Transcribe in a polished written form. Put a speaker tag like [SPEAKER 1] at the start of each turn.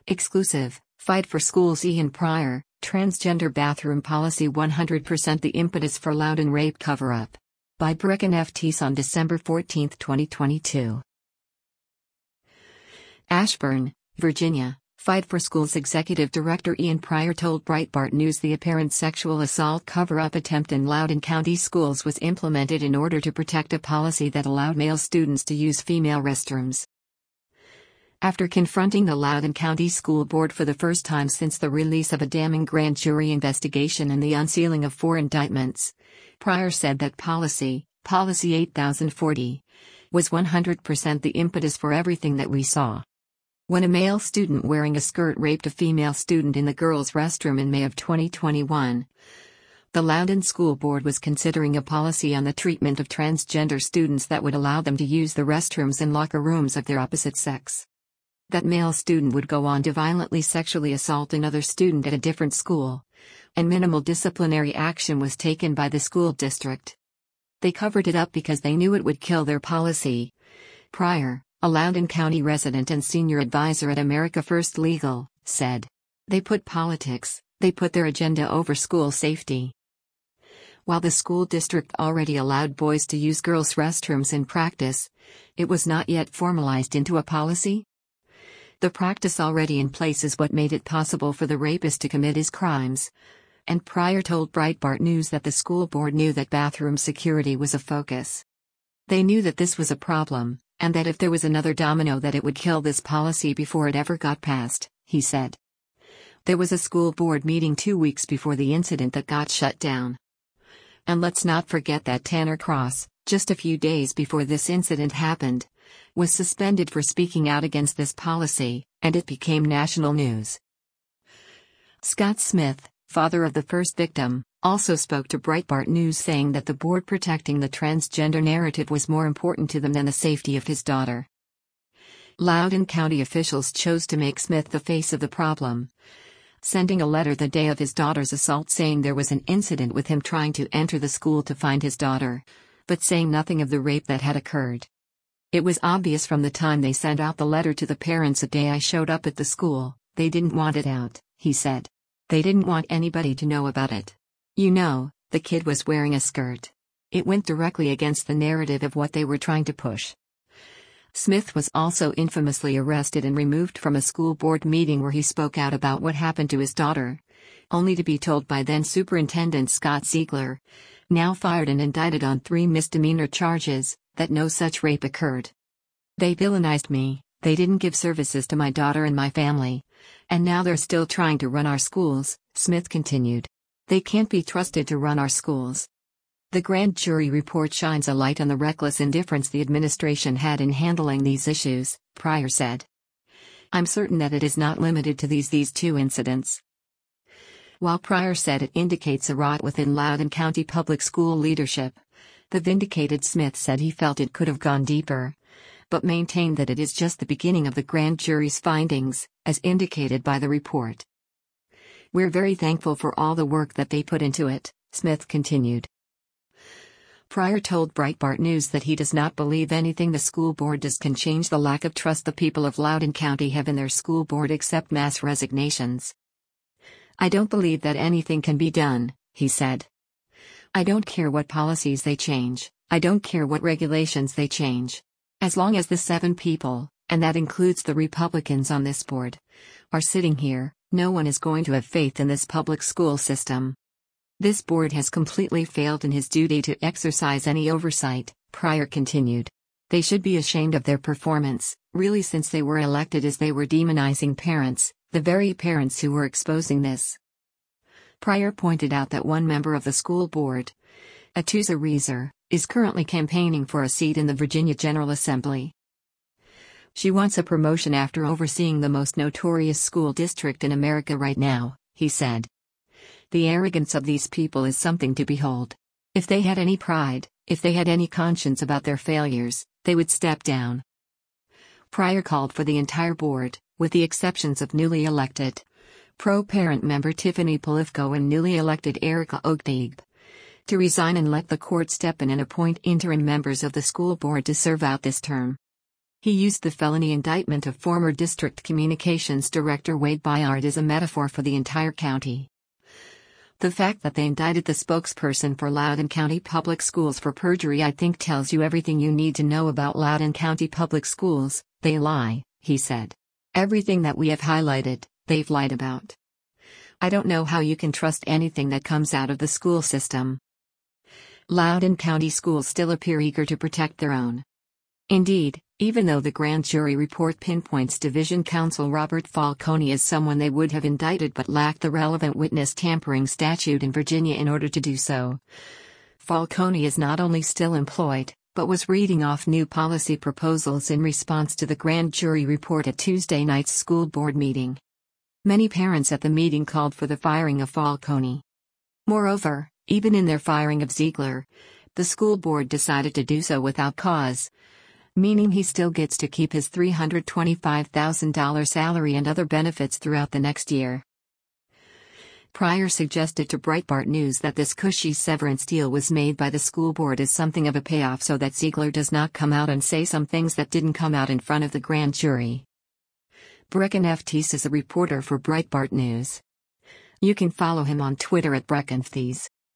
[SPEAKER 1] Exclusive, Fight for Schools. Ian Prior, Transgender Bathroom Policy 100% the impetus for Loudoun Rape Cover-Up. By Brecken F. Teese on December 14, 2022. Ashburn, Virginia. Fight for Schools Executive Director Ian Prior told Breitbart News the apparent sexual assault cover-up attempt in Loudoun County schools was implemented in order to protect a policy that allowed male students to use female restrooms. After confronting the Loudoun County School Board for the first time since the release of a damning grand jury investigation and the unsealing of 4 indictments, Prior said that Policy 8040, was 100% the impetus for everything that we saw. When a male student wearing a skirt raped a female student in the girls' restroom in May of 2021, the Loudoun School Board was considering a policy on the treatment of transgender students that would allow them to use the restrooms and locker rooms of their opposite sex. That male student would go on to violently sexually assault another student at a different school, and minimal disciplinary action was taken by the school district. They covered it up because they knew it would kill their policy. Prior, a Loudoun County resident and senior advisor at America First Legal, said. They put politics, they put their agenda over school safety. While the school district already allowed boys to use girls' restrooms in practice, it was not yet formalized into a policy. The practice already in place is what made it possible for the rapist to commit his crimes. And Prior told Breitbart News that the school board knew that bathroom security was a focus. They knew that this was a problem, and that if there was another domino that it would kill this policy before it ever got passed, he said. There was a school board meeting 2 weeks before the incident that got shut down. And let's not forget that Tanner Cross, just a few days before this incident happened, was suspended for speaking out against this policy, and it became national news. Scott Smith, father of the first victim, also spoke to Breitbart News saying that the board protecting the transgender narrative was more important to them than the safety of his daughter. Loudoun County officials chose to make Smith the face of the problem, sending a letter the day of his daughter's assault saying there was an incident with him trying to enter the school to find his daughter, but saying nothing of the rape that had occurred. It was obvious from the time they sent out the letter to the parents the day I showed up at the school, they didn't want it out, he said. They didn't want anybody to know about it. You know, the kid was wearing a skirt. It went directly against the narrative of what they were trying to push. Smith was also infamously arrested and removed from a school board meeting where he spoke out about what happened to his daughter, only to be told by then Superintendent Scott Ziegler, now fired and indicted on 3 misdemeanor charges, that no such rape occurred. They villainized me, they didn't give services to my daughter and my family, and now they're still trying to run our schools, Smith continued. They can't be trusted to run our schools. The grand jury report shines a light on the reckless indifference the administration had in handling these issues, Prior said. I'm certain that it is not limited to these 2 incidents. While Prior said it indicates a rot within Loudoun County public school leadership, the vindicated Smith said he felt it could have gone deeper, but maintained that it is just the beginning of the grand jury's findings, as indicated by the report. We're very thankful for all the work that they put into it, Smith continued. Prior told Breitbart News that he does not believe anything the school board does can change the lack of trust the people of Loudoun County have in their school board except mass resignations. I don't believe that anything can be done, he said. I don't care what policies they change, I don't care what regulations they change. As long as the 7 people, and that includes the Republicans on this board, are sitting here, no one is going to have faith in this public school system. This board has completely failed in his duty to exercise any oversight, Prior continued. They should be ashamed of their performance, really, since they were elected as they were demonizing parents, the very parents who were exposing this. Prior pointed out that one member of the school board, Atuza Reeser, is currently campaigning for a seat in the Virginia General Assembly. She wants a promotion after overseeing the most notorious school district in America right now, he said. The arrogance of these people is something to behold. If they had any pride, if they had any conscience about their failures, they would step down. Prior called for the entire board, with the exceptions of newly elected pro-parent member Tiffany Polifko and newly elected Erica Ogdeeb, to resign and let the court step in and appoint interim members of the school board to serve out this term. He used the felony indictment of former District Communications Director Wade Byard as a metaphor for the entire county. The fact that they indicted the spokesperson for Loudoun County Public Schools for perjury I think tells you everything you need to know about Loudoun County Public Schools. They lie, he said. Everything that we have highlighted, they've lied about. I don't know how you can trust anything that comes out of the school system. Loudoun County schools still appear eager to protect their own. Indeed, even though the grand jury report pinpoints Division Counsel Robert Falcone as someone they would have indicted but lacked the relevant witness tampering statute in Virginia in order to do so, Falcone is not only still employed, but was reading off new policy proposals in response to the grand jury report at Tuesday night's school board meeting. Many parents at the meeting called for the firing of Falcone. Moreover, even in their firing of Ziegler, the school board decided to do so without cause, meaning he still gets to keep his $325,000 salary and other benefits throughout the next year. Pryor suggested to Breitbart News that this cushy severance deal was made by the school board as something of a payoff so that Ziegler does not come out and say some things that didn't come out in front of the grand jury. Brecken F. Thies is a reporter for Breitbart News. You can follow him on Twitter at BreckenThies.